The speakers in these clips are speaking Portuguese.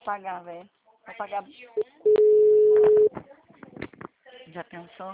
pagar, velho. Vou pagar. Já pensou?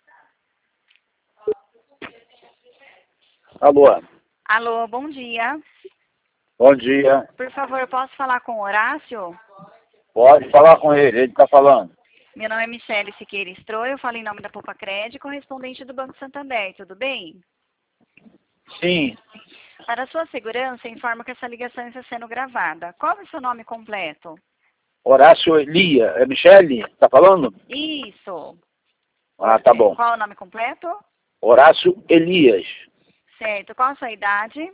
Alô, Alô, bom dia. bom dia. Por favor, posso falar com o Horácio? Pode falar com ele está falando. Meu nome é Michele Siqueira Stroh, eu falo em nome da Poupa Cred, correspondente do Banco Santander, tudo bem? Sim, Para sua segurança, informo que essa ligação está sendo gravada. Qual é o seu nome completo? Horácio Elia. É Michele? Está falando? Isso. Ah, tá bom. Qual é o nome completo? Horácio Elias. Certo. Qual a sua idade?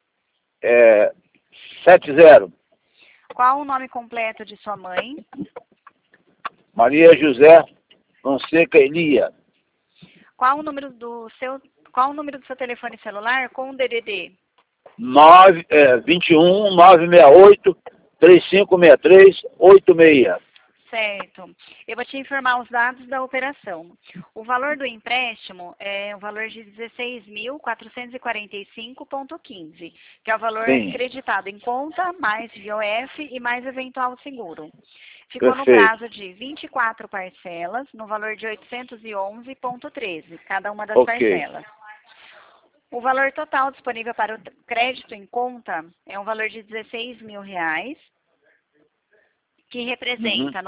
70. Qual o nome completo de sua mãe? Maria José Fonseca Elia. Qual o número do seu telefone celular com o DDD? 21 968 3563 86. Certo. Eu vou te informar os dados da operação. O valor do empréstimo é o valor de 16.445,15, que é o valor Sim. creditado em conta, mais VOF e mais eventual seguro. Ficou no Perfeito. prazo de 24 parcelas, no valor de 811,13, cada uma das Ok. parcelas. O valor total disponível para o crédito em conta é um valor de R$16.000, que representa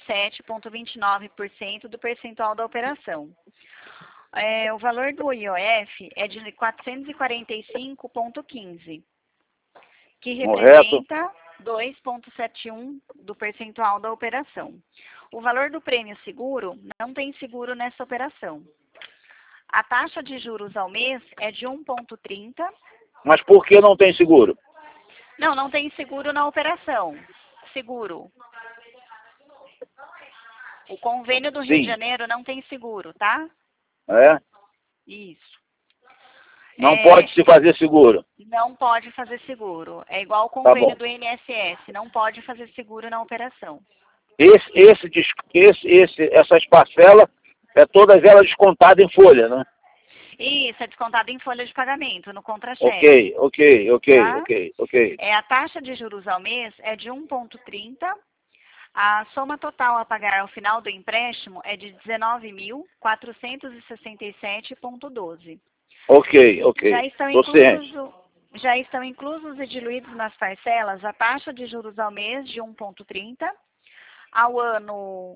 97,29% do percentual da operação. O valor do IOF é de 445,15, que representa 2,71% do percentual da operação. O valor do prêmio seguro não tem seguro nessa operação. A taxa de juros ao mês é de 1,30%. Mas por que não tem seguro? Não tem seguro na operação. Seguro. O convênio do Rio de Sim. Janeiro não tem seguro, tá? É? Isso. Não pode se fazer seguro. Não pode fazer seguro. É igual o Tá convênio bom. do INSS. Não pode fazer seguro na operação. Essas parcelas, todas elas descontadas em folha, né? Isso, é descontado em folha de pagamento, no contra-cheque. Tá? Ok. A taxa de juros ao mês é de 1,30%. A soma total a pagar ao final do empréstimo é de 19.467,12. Ok. Já estão inclusos e diluídos nas parcelas a taxa de juros ao mês de 1,30%, ao ano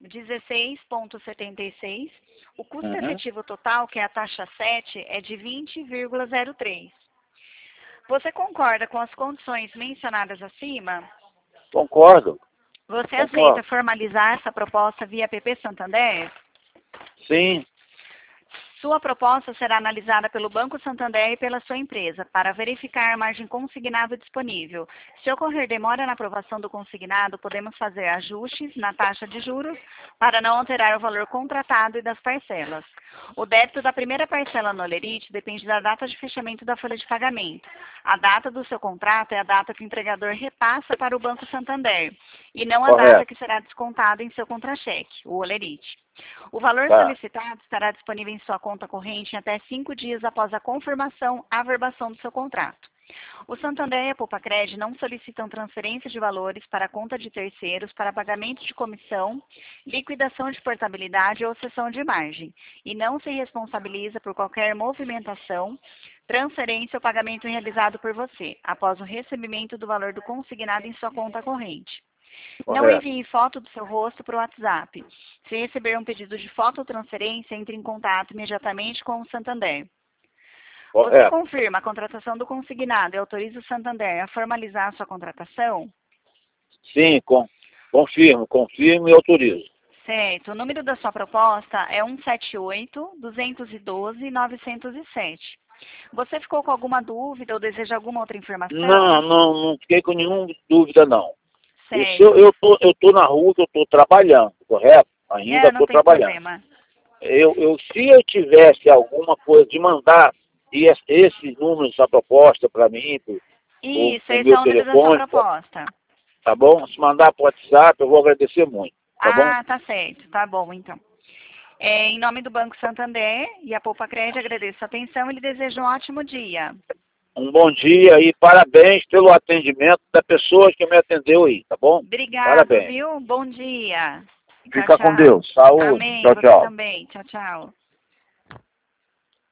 16,76%. O custo efetivo total, que é a taxa 7, é de 20,03%. Você concorda com as condições mencionadas acima? Concordo. Você aceita formalizar essa proposta via PP Santander? Sim. Sua proposta será analisada pelo Banco Santander e pela sua empresa para verificar a margem consignada disponível. Se ocorrer demora na aprovação do consignado, podemos fazer ajustes na taxa de juros para não alterar o valor contratado e das parcelas. O débito da primeira parcela no Olerite depende da data de fechamento da folha de pagamento. A data do seu contrato é a data que o entregador repassa para o Banco Santander e não a data que será descontada em seu contra-cheque, o Olerite. O valor solicitado estará disponível em sua conta corrente em até 5 dias após a confirmação, averbação do seu contrato. O Santander e a Poupa Cred não solicitam transferência de valores para a conta de terceiros para pagamento de comissão, liquidação de portabilidade ou cessão de margem, e não se responsabiliza por qualquer movimentação, transferência ou pagamento realizado por você, após o recebimento do valor do consignado em sua conta corrente. Não envie foto do seu rosto para o WhatsApp. Se receber um pedido de foto ou transferência, entre em contato imediatamente com o Santander. Você confirma a contratação do consignado e autoriza o Santander a formalizar a sua contratação? Sim, confirmo e autorizo. Certo. O número da sua proposta é 178-212-907. Você ficou com alguma dúvida ou deseja alguma outra informação? Não fiquei com nenhuma dúvida, não. Certo. Eu tô na rua, eu tô trabalhando, correto? Ainda estou trabalhando. Problema. Se eu tivesse alguma coisa de mandar esse número, essa proposta para mim, Isso, o esse meu é o número da sua proposta. Tá bom? Se mandar para o WhatsApp, eu vou agradecer muito. Tá bom? Tá certo. Tá bom, então. Em nome do Banco Santander e a Poupa Cred, agradeço a atenção e lhe desejo um ótimo dia. Um bom dia e parabéns pelo atendimento da pessoa que me atendeu aí, tá bom? Obrigado, Parabéns. viu? Bom dia. Fica Tchau, com tchau. Deus. Saúde. Amém. Tchau, Você tchau. também. Tchau, tchau.